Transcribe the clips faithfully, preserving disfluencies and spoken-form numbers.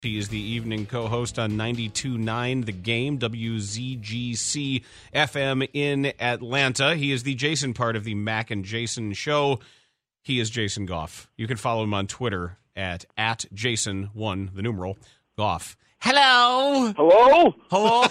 He is the evening co-host on ninety-two point nine The Game, W Z G C F M in Atlanta. He is the Jason part of the Mac and Jason show. He is Jason Goff. You can follow him on Twitter at, at Jason one, the numeral, Goff. Hello. Hello. Hello.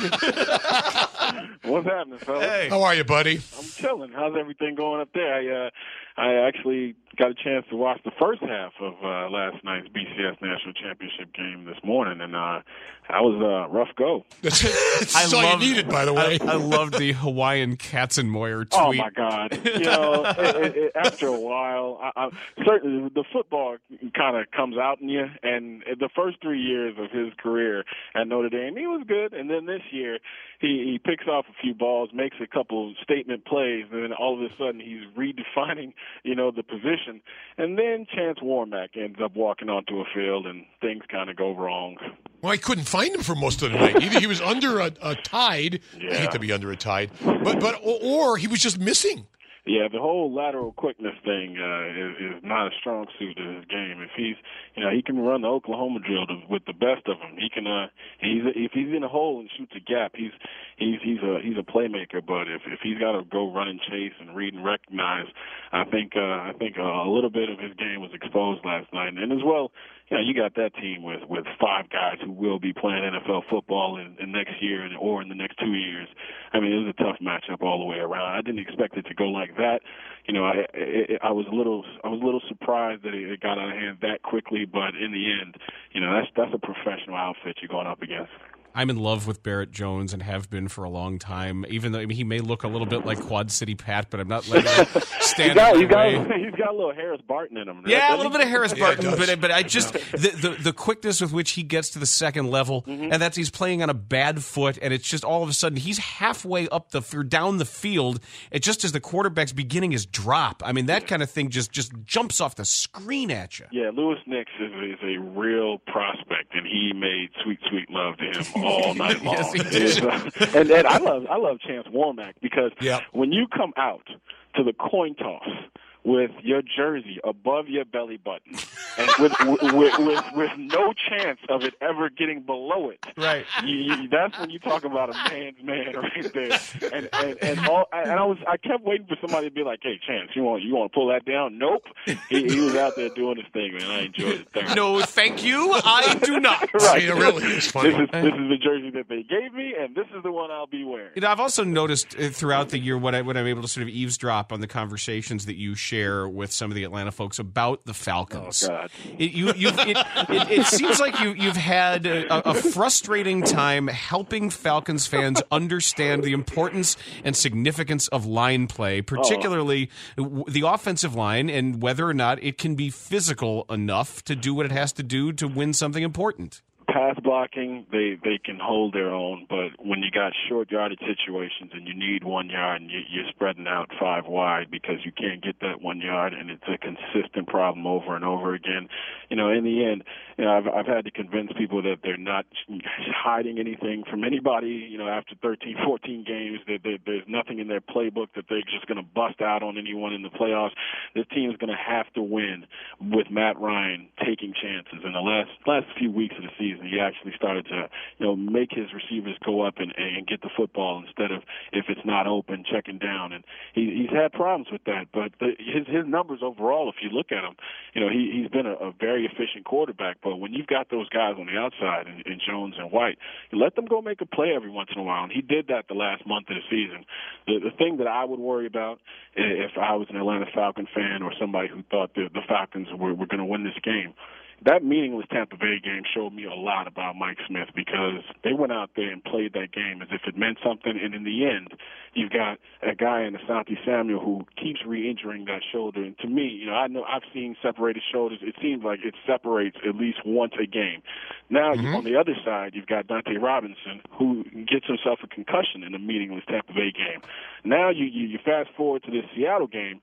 What's happening, fellas? Hey. How are you, buddy? I'm chilling. How's everything going up there? I uh, I actually got a chance to watch the first half of uh, last night's B C S National Championship game this morning, and uh, that was a rough go. That's, that's I all loved, you needed, by the way. I, I loved the Hawaiian Katzenmoyer tweet. Oh my God! You know, it, it, it, after a while, I, I, certainly the football kind of comes out in you. And the first three years of his career at Notre Dame, he was good, and then this year, he, he picks off a few balls, makes a couple statement plays, and then all of a sudden he's redefining, you know, the position. And then Chance Warmack ends up walking onto a field, and things kind of go wrong. Well, I couldn't find him for most of the night. Either he was under a, a tide. Yeah. I hate to be under a tide, but but or, or he was just missing. Yeah, the whole lateral quickness thing uh, is, is not a strong suit of his game. If he's, you know, he can run the Oklahoma drill to, with the best of them. He can, uh, he's if he's in a hole and shoots a gap, he's he's he's a he's a playmaker. But if if he's got to go run and chase and read and recognize, I think uh, I think uh, a little bit of his game was exposed last night. And as well, you know, you got that team with, with five guys who will be playing N F L football in, in next year and, or in the next two years. I mean, it was a tough matchup all the way around. I didn't expect it to go like that. You know, I it, I was a little I was a little surprised that it got out of hand that quickly. But in the end, you know, that's that's a professional outfit you're going up against. I'm in love with Barrett Jones and have been for a long time, even though I mean, he may look a little bit like Quad City Pat, but I'm not letting him stand he's, got, in he's, the got, way. he's got a little Harris Barton in him. Right? Yeah, a little bit of Harris Barton, Yeah, but but I just the, the the quickness with which he gets to the second level, mm-hmm. and that's he's playing on a bad foot, and it's just all of a sudden he's halfway up the or down the field, it just as the quarterback's beginning his drop. I mean, that kind of thing just just jumps off the screen at you. Yeah, Lewis Nix is, is a real prospect, and he made sweet sweet love to him all night long. Yes, he did. Uh, and, and I love I love Chance Warmack because yep. when you come out to the coin toss with your jersey above your belly button and with with, with, with no chance of it ever getting below it, right? You, you, that's when you talk about a man's man right there. And and and, all, and I was I kept waiting for somebody to be like, "Hey, Chance, you want you want to pull that down?" Nope. He, he was out there doing his thing, man. I enjoyed it. Thanks. No, thank you. I do not. Right. It really is funny. This is this is the jersey that they gave me, and this is the one I'll be wearing. You know, I've also noticed uh, throughout the year when, I, when I'm able to sort of eavesdrop on the conversations that you share with some of the Atlanta folks about the Falcons. Oh, God. It, you, you've, it, it, it seems like you, you've had a, a frustrating time helping Falcons fans understand the importance and significance of line play, particularly oh. the offensive line, and whether or not it can be physical enough to do what it has to do to win something important. Pass blocking, they, they can hold their own, but when you got short yardage situations and you need one yard and you, you're spreading out five wide because you can't get that one yard, and it's a consistent problem over and over again. You know, in the end, you know, I've I've had to convince people that they're not hiding anything from anybody. You know, after thirteen, fourteen games, that there, there's nothing in their playbook that they're just going to bust out on anyone in the playoffs. This team is going to have to win with Matt Ryan taking chances. In the last last few weeks of the season, he actually started to, you know, make his receivers go up and, and get the football instead of, if it's not open, checking down. And he, he's had problems with that. But the, his his numbers overall, if you look at him, you know, he, he's been a, a very efficient quarterback. But when you've got those guys on the outside, in, in Jones and White, you let them go make a play every once in a while. And he did that the last month of the season. The, the thing that I would worry about if I was an Atlanta Falcon fan or somebody who thought the, the Falcons were, were going to win this game, that meaningless Tampa Bay game showed me a lot about Mike Smith, because they went out there and played that game as if it meant something. And in the end, you've got a guy in Asante Samuel who keeps re-injuring that shoulder. And to me, you know, I know I've seen separated shoulders. It seems like it separates at least once a game. Now, mm-hmm. on the other side, you've got Dante Robinson, who gets himself a concussion in a meaningless Tampa Bay game. Now you, you, you fast forward to this Seattle game.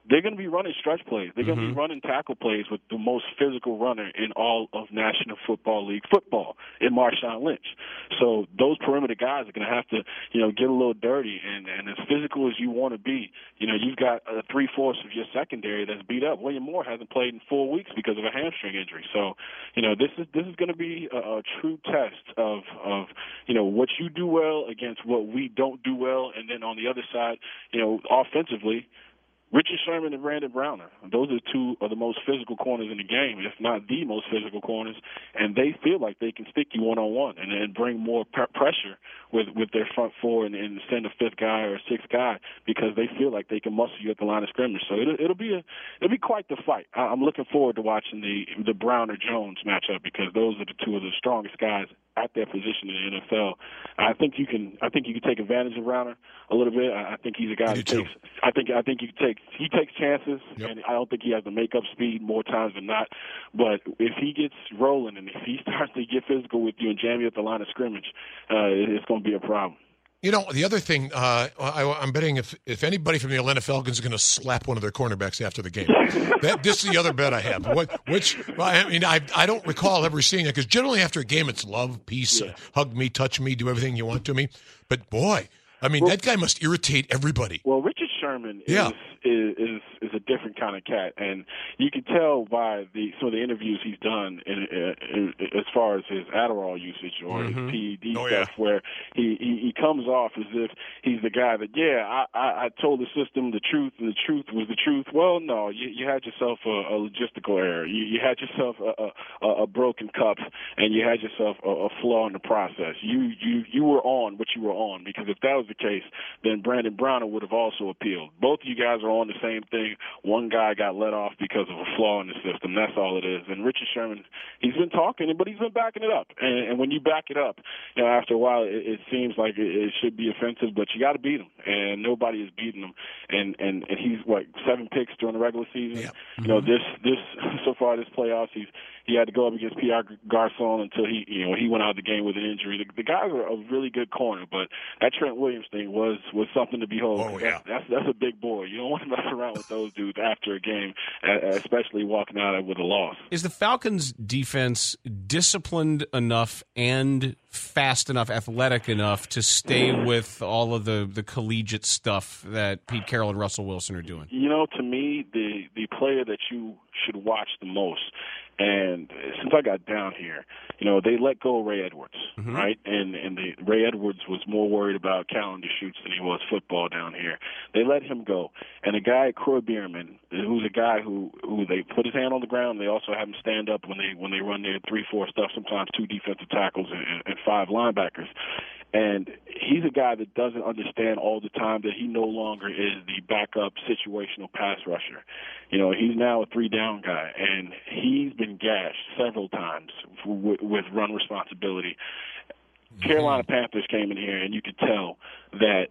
they're going to be running stretch plays. They're going to Mm-hmm. be running tackle plays with the most physical runner in all of National Football League football, in Marshawn Lynch. So those perimeter guys are going to have to, you know, get a little dirty. And, and as physical as you want to be, you know, you've got uh, three-fourths of your secondary that's beat up. William Moore hasn't played in four weeks because of a hamstring injury. So, you know, this is this is going to be a, a true test of, of, you know, what you do well against what we don't do well. And then on the other side, you know, offensively, Richard Sherman and Brandon Browner, those are two of the most physical corners in the game, if not the most physical corners, and they feel like they can stick you one-on-one and, and bring more p- pressure with, with their front four and, and send a fifth guy or a sixth guy because they feel like they can muscle you at the line of scrimmage. So it'll, it'll be a it'll be quite the fight. I, I'm looking forward to watching the the Browner-Jones matchup because those are the two of the strongest guys at their position in the N F L. I think you can I think you can take advantage of Browner a little bit. I, I think he's a guy that takes I think I think you can take he takes chances, yep. and I don't think he has the makeup speed more times than not. But if he gets rolling and if he starts to get physical with you and jam you at the line of scrimmage, uh, it's going to be a problem. You know, the other thing, uh, I, I'm betting if, if anybody from the Atlanta Falcons is going to slap one of their cornerbacks after the game. that, this is the other bet I have. What, which, well, I mean, I I don't recall ever seeing it because generally after a game it's love, peace, yeah. uh, hug me, touch me, do everything you want to me. But, boy, I mean, well, that guy must irritate everybody. Well, Richard Sherman is, yeah. is is is a different kind of cat, and you can tell by the some of the interviews he's done in, in, in, as far as his Adderall usage or mm-hmm. his P E D oh, stuff, yeah. where he, he he comes off as if he's the guy that yeah I, I, I told the system the truth and the truth was the truth. Well, no, you, you had yourself a, a logistical error. You, you had yourself a, a, a broken cup, and you had yourself a, a flaw in the process. You you you were on what you were on because if that was the case, then Brandon Browner would have also appealed. Both of you guys are on the same thing. One guy got let off because of a flaw in the system. That's all it is. And Richard Sherman, he's been talking, but he's been backing it up. And, and when you back it up, you know, after a while, it, it seems like it, it should be offensive, but you got to beat him. And nobody is beating him. And, and, and he's, what, seven picks during the regular season? Yeah. Mm-hmm. You know, this, this so far this playoffs, he's he had to go up against Pierre Garçon until he, you know, he went out of the game with an injury. The, the guys are a really good corner, but that Trent Williams thing was was something to behold. Oh, yeah. That's that's a big boy. You don't want to mess around with those dudes after a game, especially walking out with a loss. Is the Falcons' defense disciplined enough and fast enough, athletic enough to stay with all of the, the collegiate stuff that Pete Carroll and Russell Wilson are doing? You know, to me, the the player that you should watch the most, and since I got down here, you know, they let go of Ray Edwards, mm-hmm. right? And and the, Ray Edwards was more worried about calendar shoots than he was football down here. They let him go. And a guy, Kroy Bierman, who's a guy who, who they put his hand on the ground, they also have him stand up when they when they run their three four stuff, sometimes two defensive tackles and, and five linebackers. And he's a guy that doesn't understand all the time that he no longer is the backup situational pass rusher. You know, he's now a three-down guy, and he's been gashed several times with, with run responsibility. Mm-hmm. Carolina Panthers came in here, and you could tell that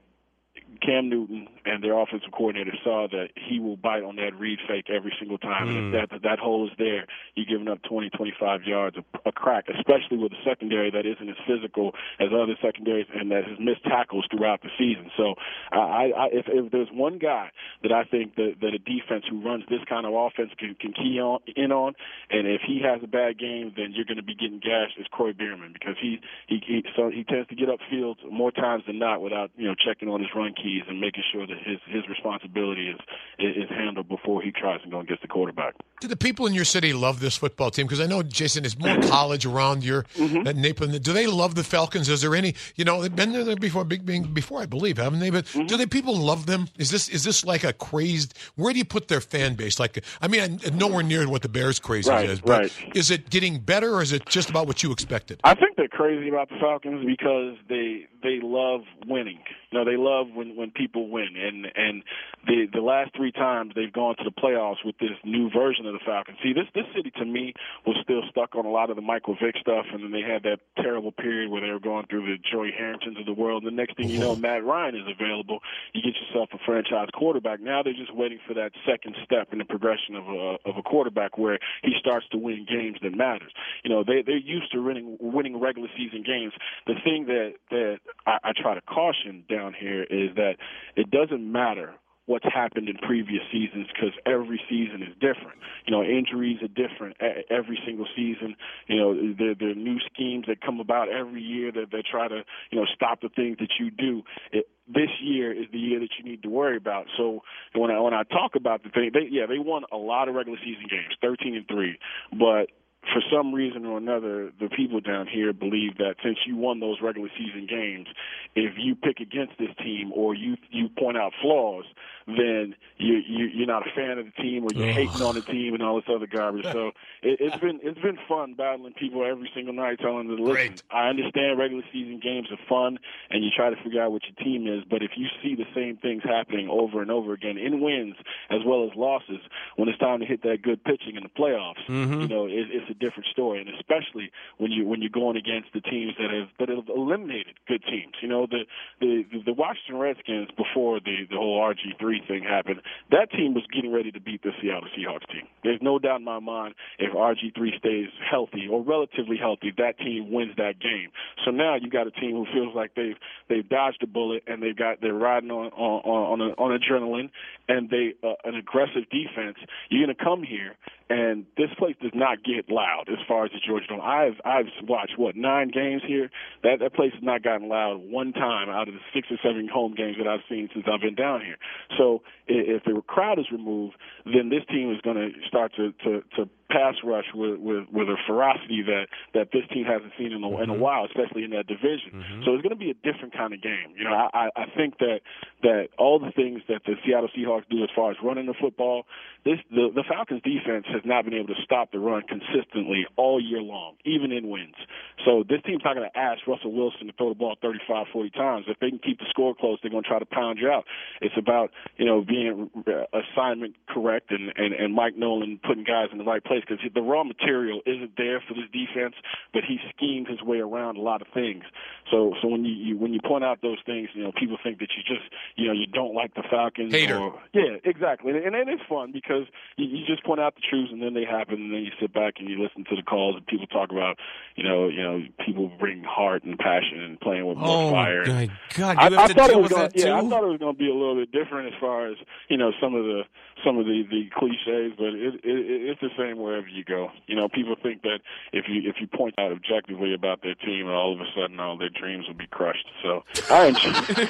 Cam Newton and their offensive coordinator saw that he will bite on that read fake every single time. Mm. And if that, that hole is there, you're giving up twenty, twenty-five yards, a, a crack, especially with a secondary that isn't as physical as other secondaries and that has missed tackles throughout the season. So I, I, if, if there's one guy that I think that, that a defense who runs this kind of offense can, can key on, in on, and if he has a bad game, then you're going to be getting gashed, is Kroy Bierman, because he, he, he, so he tends to get upfield more times than not without, you know, checking on his run keys and making sure that his, his responsibility is, is handled before he tries to go against the quarterback. Do the people in your city love this football team? Because I know, Jason, there's more college around your mm-hmm. at Naples. Do they love the Falcons? Is there any, you know, they've been there before, big before, I believe, haven't they? But mm-hmm. do they people love them? Is this is this like a crazed, where do you put their fan base? Like, I mean, nowhere near what the Bears crazy right, is, but right. is it getting better or is it just about what you expected? I think they're crazy about the Falcons because they they love winning. You know, they love when, when people win. And and the the last three times they've gone to the playoffs with this new version of the Falcons. See, this this city to me was still stuck on a lot of the Michael Vick stuff, and then they had that terrible period where they were going through the Joey Harringtons of the world. And the next thing you know, Matt Ryan is available. You get yourself a franchise quarterback. Now they're just waiting for that second step in the progression of a of a quarterback where he starts to win games that matters. You know, they they're used to winning winning regular season games. The thing that that I, I try to caution down here is that it doesn't matter what's happened in previous seasons because every season is different. You know, injuries are different every single season. You know, there, there are new schemes that come about every year that, that try to, you know, stop the things that you do. It, this year is the year that you need to worry about. So when I, when I talk about the thing, they, yeah, they won a lot of regular season games, thirteen and three, but for some reason or another, the people down here believe that since you won those regular season games, if you pick against this team or you you point out flaws, then you, you you're not a fan of the team or you're hating on the team and all this other garbage. So it, it's been it's been fun battling people every single night, telling them, listen, Great. I understand regular season games are fun and you try to figure out what your team is, but if you see the same things happening over and over again in wins as well as losses, when it's time to hit that good pitching in the playoffs, mm-hmm. you know, it, it's a different story, and especially when you when you're going against the teams that have that have eliminated good teams. You know, the the the Washington Redskins before the the whole R G three thing happened, that team was getting ready to beat the Seattle Seahawks team. There's no doubt in my mind if R G three stays healthy or relatively healthy, that team wins that game. So now you got a team who feels like they've they've dodged a bullet and they've got they're riding on on on, a, on adrenaline and they uh, an aggressive defense. You're going to come here. And this place does not get loud as far as the Georgia Dome. I've I've watched what nine games here. That that place has not gotten loud one time out of the six or seven home games that I've seen since I've been down here. So if the crowd is removed, then this team is going to start to to to pass rush with, with with a ferocity that that this team hasn't seen in a, mm-hmm. in a while, especially in that division. Mm-hmm. So it's going to be a different kind of game. You know, I I think that that all the things that the Seattle Seahawks do as far as running the football, this the the Falcons defense has not been able to stop the run consistently all year long, even in wins. So this team's not going to ask Russell Wilson to throw the ball thirty-five, forty times. If they can keep the score close, they're going to try to pound you out. It's about, you know, being assignment correct and, and, and Mike Nolan putting guys in the right place because the raw material isn't there for this defense, but he schemed his way around a lot of things. So so when you, you when you point out those things, you know, people think that you just, you know, you don't like the Falcons. Hater. Or, yeah, exactly. And, and it is fun because you, you just point out the truths and then they happen and then you sit back and you listen to the calls and people talk about, you know, you know, people bring heart and passion and playing with more oh, fire. My God, you I, have I to thought deal it was with gonna, that too? Yeah, I thought it was going to be a little bit different as far as, you know, some of the some of the, the cliches, but it, it, it's the same wherever you go. You know, people think that if you if you point out objectively about their team, all of a sudden all their dreams will be crushed. So I enjoy,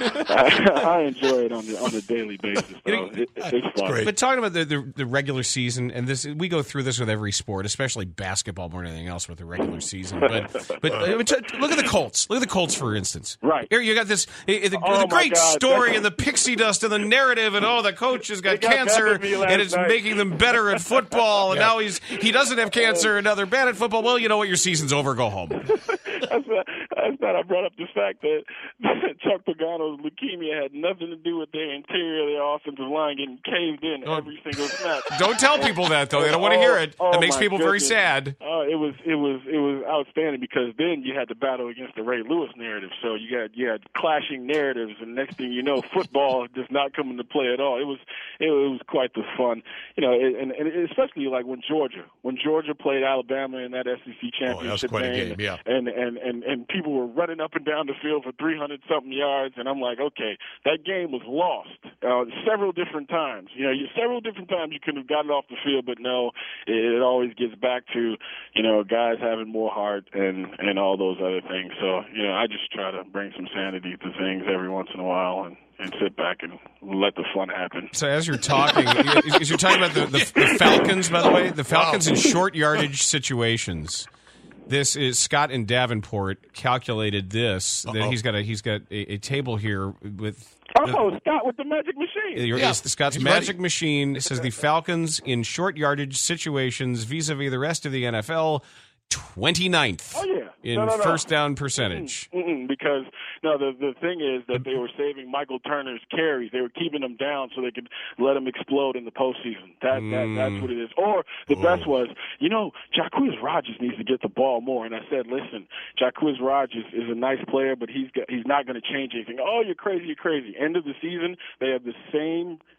I, I enjoy it on the on a daily basis. So it, it's fun. But talking about the, the the regular season, and this we go through this with every sport, especially basketball more than anything else with the regular season. But but uh, look at the Colts. Look at the Colts, for instance. Right here, you got this the, the, oh the great God. story and the pixie dust and the narrative, and oh, the coach has got, got cancer, and it's night. making them better at football, and yeah. now he's he doesn't have cancer, and now they're bad at football. Well, you know what? Your season's over. Go home. That's not, that's not. I brought up the fact that, that Chuck Pagano's leukemia had nothing to do with their interior of their offensive line getting caved in oh. every single snap. Don't tell people that though; they don't want to hear it. Oh, that makes oh people goodness. very sad. Oh, it was it was it was outstanding because then you had to battle against the Ray Lewis narrative. So you got you had clashing narratives, and next thing you know, football does not come into play at all. It was it, it was quite the fun, you know, and, and especially like when Georgia when Georgia played Alabama in that S E C championship oh, that was quite game, a game, yeah. and and and and people were running up and down the field for three hundred something yards, and I'm like, okay, that game was lost uh, several different times. You know, you, several different times you could have gotten off the field, but no, it, it always gets back to, you know, guys having more heart and and all those other things. So, you know, I just try to bring some sanity to things every once in a while and. and sit back and let the fun happen. So as you're talking, as you're talking about the, the, the Falcons, by the way, the Falcons in short yardage situations. This is Scott in Davenport calculated this. That Uh-oh. he's got a he's got a, a table here with. Oh, the, Scott with the magic machine. Yeah. It's Scott's he's magic ready. machine. It says the Falcons in short yardage situations vis-a-vis the rest of the N F L. twenty-ninth oh, yeah. in no, no, no. first down percentage. Mm-mm, mm-mm, because no, the the thing is that they were saving Michael Turner's carries. They were keeping them down so they could let him explode in the postseason. That, mm. that that's what it is. Or the oh. best was, you know, Jacquizz Rodgers needs to get the ball more. And I said, listen, Jacquizz Rodgers is a nice player, but he's got, he's not going to change anything. Oh, you're crazy, you're crazy. End of the season, they have the same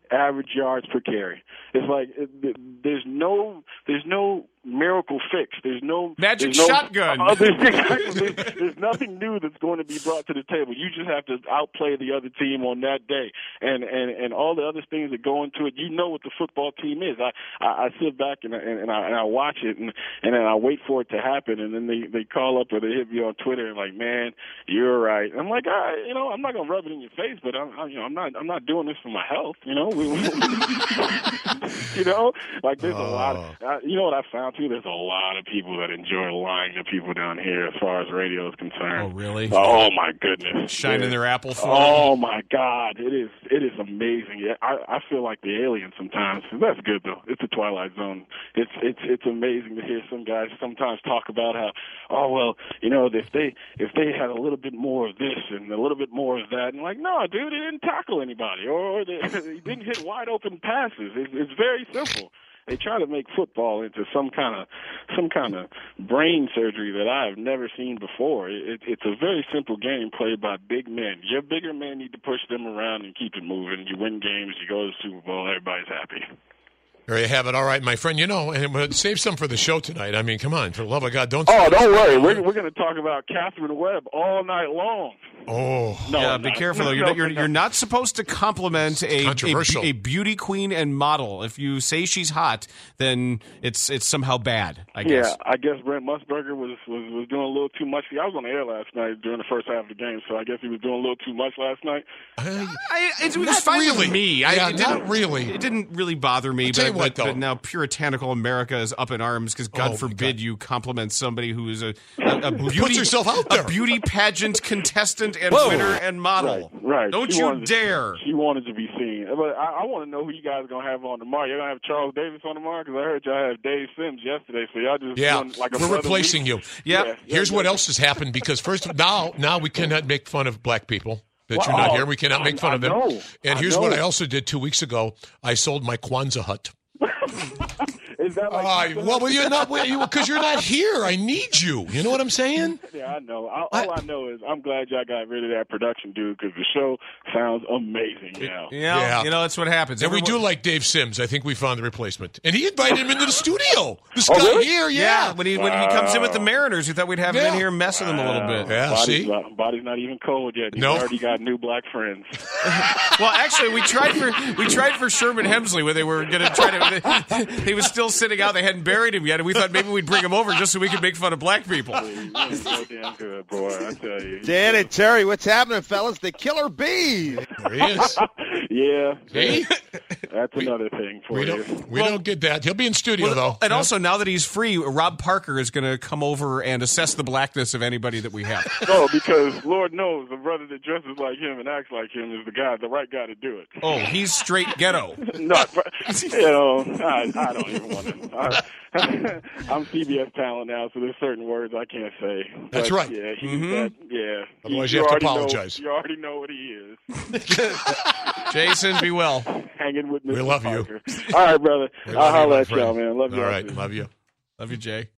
average yards per carry. It's like it, there's no there's no miracle fix. There's no magic there's no, shotgun. Uh, there's, there's, there's nothing new that's going to be brought to the table. You just have to outplay the other team on that day, and and, and all the other things that go into it. You know what the football team is. I I, I sit back and, and, and, I, and I watch it, and, and then I wait for it to happen, and then they, they call up or they hit me on Twitter and like, man, you're right. I'm like, all right, you know, I'm not gonna rub it in your face, but I'm, I, you know, I'm not I'm not doing this for my health, you know. We, we, you know, like there's a lot of, uh, you know what I found too? There's a lot of people that enjoy lying to people down here as far as radio is concerned. Oh, really? Oh, my goodness. Shining their apple for Oh, them. my God. It is It is amazing. Yeah, I, I feel like the alien sometimes. That's good, though. It's a Twilight Zone. It's it's it's amazing to hear some guys sometimes talk about how, oh, well, you know, if they if they had a little bit more of this and a little bit more of that. And like, no, dude, they didn't tackle anybody or they, they didn't hit wide open passes. It's, it's very simple. They try to make football into some kind of some kind of brain surgery that I've never seen before. It, it's a very simple game played by big men. Your bigger men need to push them around and keep it moving. You win games, you go to the Super Bowl, everybody's happy. There you have it. All right, my friend. You know, and we'll save some for the show tonight. I mean, come on, for the love of God, don't. Oh, don't worry. We're we're going to talk about Catherine Webb all night long. Oh, no, yeah. Be not, careful though. You're, no, you're, you're not supposed to compliment a, a a beauty queen and model. If you say she's hot, then it's it's somehow bad. I guess. Yeah, I guess Brent Musburger was, was was doing a little too much. See, I was on the air last night during the first half of the game, so I guess he was doing a little too much last night. I, I, it was not fine really. with me. Yeah, I, it not didn't, really. It didn't really bother me. I'll tell but, you what, but, though. but now puritanical America is up in arms because God Oh, forbid God. you compliment somebody who is a, a, a beauty puts herself out there. a beauty pageant contestant and Whoa. winner and model. Right, right. Don't She you wanted to- dare. She wanted to be seen. But I, I want to know who you guys are going to have on tomorrow. You're going to have Charles Davis on tomorrow? Because I heard y'all have Dave Sims yesterday, so y'all just Yeah, doing like a we're brother replacing week. you. Yeah. yeah. Here's yeah, what yeah. else has happened because first now now we cannot make fun of black people. That Well, you're not oh, here. We cannot make fun I of them. know. And I here's know. what I also did two weeks ago. I sold my Kwanzaa hut. Is that like Uh, well, well, you're not because you're not here. I need you. You know what I'm saying? Yeah, I know. All, all I know is I'm glad y'all got rid of that production dude because the show sounds amazing now. Yeah, Yeah. you know that's what happens. And we do Everyone- like Dave Sims. I think we found the replacement, and he invited him into the studio. This Oh, guy really? here, Yeah, yeah. when he when he comes in with the Mariners, we thought we'd have him Yeah. in here and mess with him a little bit. Yeah, body's, see? not, body's not even cold yet. He's Nope. already got new black friends. Well, actually, we tried for we tried for Sherman Hemsley when they were going to try to. He was still sitting out. They hadn't buried him yet, and we thought maybe we'd bring him over just so we could make fun of black people. You're so damn good, boy. I tell you. Dan and Terry, what's happening, fellas? The killer bees. There he is. Yeah, See? that's another thing for We you. don't, we don't get that. He'll be in studio, though. And Yeah. also, now that he's free, Rob Parker is going to come over and assess the blackness of anybody that we have. No, because Lord knows a brother that dresses like him and acts like him is the guy, the right guy to do it. Oh, he's straight ghetto. Not, you know, I, I don't even want to. I'm C B S talent now, so there's certain words I can't say. That's But, right. Yeah, he's Mhm. that. Yeah. Otherwise He- you have to already know- apologize. you already know what he is. Jason, be well. Hanging with Mister We love you. Parker. All right, brother. We I'll love you, holler my at y'all, friend. man. Love you. All right. Love you. Love you, Jay.